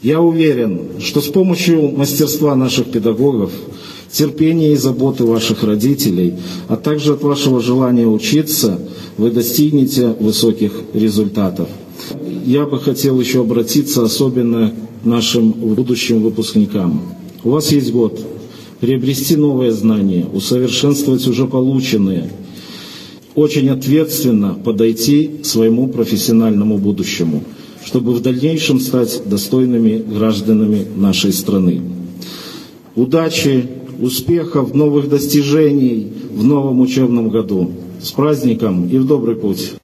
Я уверен, что с помощью мастерства наших педагогов, терпения и заботы ваших родителей, а также от вашего желания учиться, вы достигнете высоких результатов. Я бы хотел еще обратиться особенно к нашим будущим выпускникам. У вас есть год приобрести новые знания, усовершенствовать уже полученные, очень ответственно подойти к своему профессиональному будущему, чтобы в дальнейшем стать достойными гражданами нашей страны. Удачи, успехов, новых достижений в новом учебном году. С праздником и в добрый путь!